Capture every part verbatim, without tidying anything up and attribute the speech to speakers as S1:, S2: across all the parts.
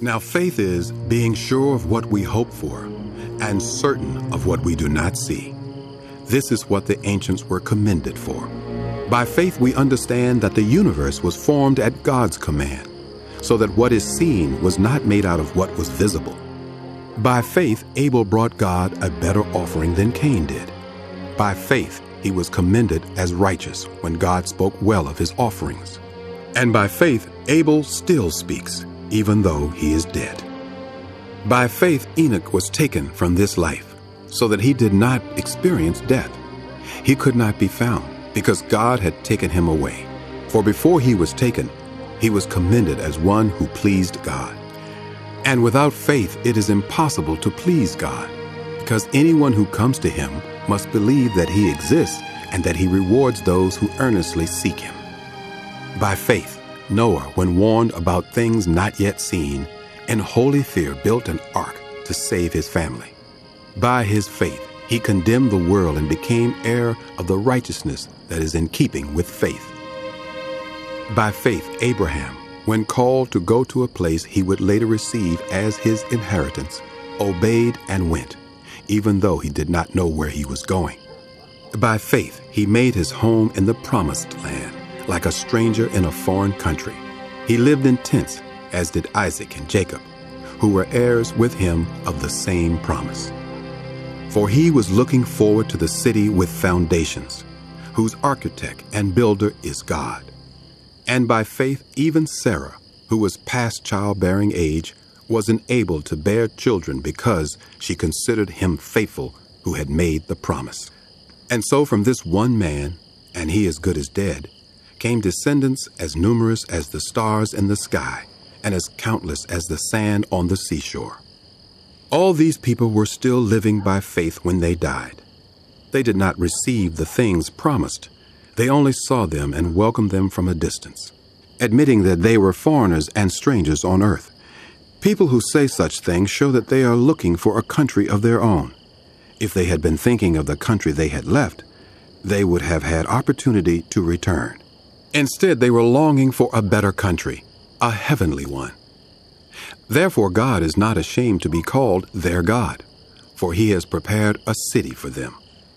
S1: Now faith is being sure of what we hope for and certain of what we do not see. This is what the ancients were commended for. By faith we understand that the universe was formed at God's command, so that what is seen was not made out of what was visible. By faith Abel brought God a better offering than Cain did. By faith he was commended as righteous when God spoke well of his offerings. And by faith Abel still speaks, even though he is dead. By faith Enoch was taken from this life, so that he did not experience death. He could not be found, because God had taken him away. For before he was taken, he was commended as one who pleased God. And without faith it is impossible to please God, because anyone who comes to him must believe that he exists and that he rewards those who earnestly seek him. By faith, Noah, when warned about things not yet seen, in holy fear built an ark to save his family. By his faith, he condemned the world and became heir of the righteousness that is in keeping with faith. By faith, Abraham, when called to go to a place he would later receive as his inheritance, obeyed and went, even though he did not know where he was going. By faith, he made his home in the promised land, like a stranger in a foreign country. He lived in tents, as did Isaac and Jacob, who were heirs with him of the same promise. For he was looking forward to the city with foundations, whose architect and builder is God. And by faith even Sarah, who was past childbearing age, was enabled to bear children because she considered him faithful who had made the promise. And so from this one man, and he as good as dead, came descendants as numerous as the stars in the sky and as countless as the sand on the seashore. All these people were still living by faith when they died. They did not receive the things promised. They only saw them and welcomed them from a distance, admitting that they were foreigners and strangers on earth. People who say such things show that they are looking for a country of their own. If they had been thinking of the country they had left, they would have had opportunity to return. Instead, they were longing for a better country, a heavenly one. Therefore, God is not ashamed to be called their God, for he has prepared a city for them.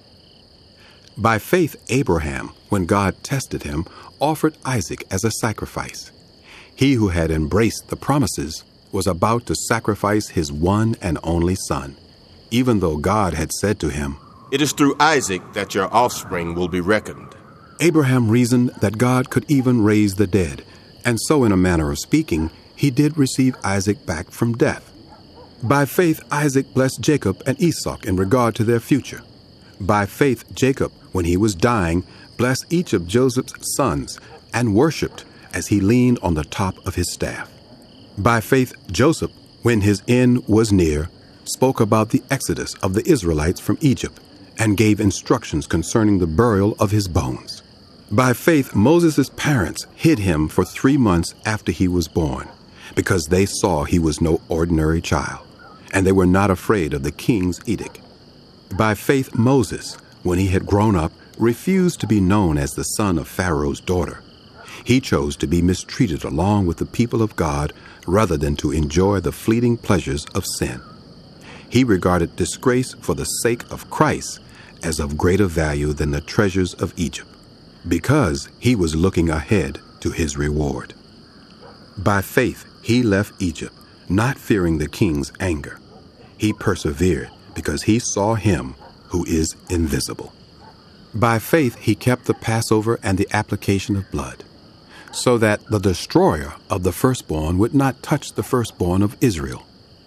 S1: By faith, Abraham, when God tested him, offered Isaac as a sacrifice. He who had embraced the promises was about to sacrifice his one and only son, even though God had said to him,
S2: "It is through Isaac that your offspring will be reckoned."
S1: Abraham reasoned that God could even raise the dead, and so in a manner of speaking, he did receive Isaac back from death. By faith, Isaac blessed Jacob and Esau in regard to their future. By faith, Jacob, when he was dying, blessed each of Joseph's sons and worshipped as he leaned on the top of his staff. By faith, Joseph, when his end was near, spoke about the exodus of the Israelites from Egypt and gave instructions concerning the burial of his bones. By faith, Moses' parents hid him for three months after he was born, because they saw he was no ordinary child, and they were not afraid of the king's edict. By faith, Moses, when he had grown up, refused to be known as the son of Pharaoh's daughter. He chose to be mistreated along with the people of God rather than to enjoy the fleeting pleasures of sin. He regarded disgrace for the sake of Christ as of greater value than the treasures of Egypt, because he was looking ahead to his reward. By faith, he left Egypt, not fearing the king's anger. He persevered because he saw him who is invisible. By faith, he kept the Passover and the application of blood, so that the destroyer of the firstborn would not touch the firstborn of Israel.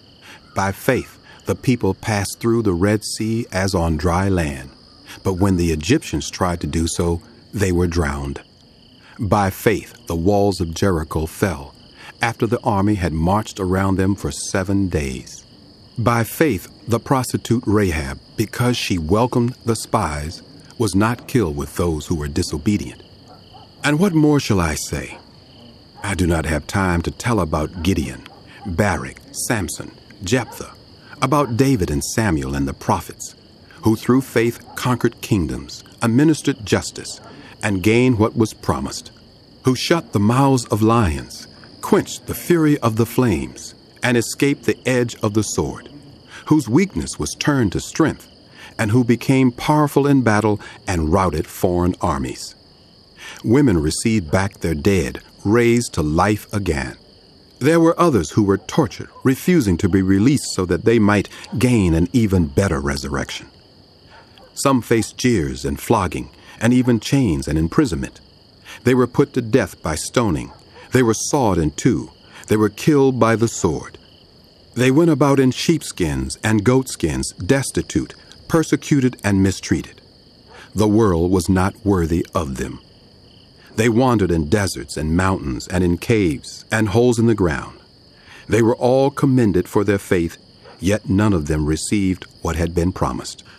S1: By faith, the people passed through the Red Sea as on dry land, but when the Egyptians tried to do so, they were drowned. By faith, the walls of Jericho fell, after the army had marched around them for seven days. By faith, the prostitute Rahab, because she welcomed the spies, was not killed with those who were disobedient. And what more shall I say? I do not have time to tell about Gideon, Barak, Samson, Jephthah, about David and Samuel and the prophets, who through faith conquered kingdoms, administered justice, and gained what was promised, who shut the mouths of lions, quenched the fury of the flames, and escaped the edge of the sword, whose weakness was turned to strength, and who became powerful in battle and routed foreign armies. Women received back their dead, raised to life again. There were others who were tortured, refusing to be released so that they might gain an even better resurrection. Some faced jeers and flogging, and even chains and imprisonment. They were put to death by stoning. They were sawed in two. They were killed by the sword. They went about in sheepskins and goatskins, destitute, persecuted and mistreated. The world was not worthy of them. They wandered in deserts and mountains and in caves and holes in the ground. They were all commended for their faith, yet none of them received what had been promised.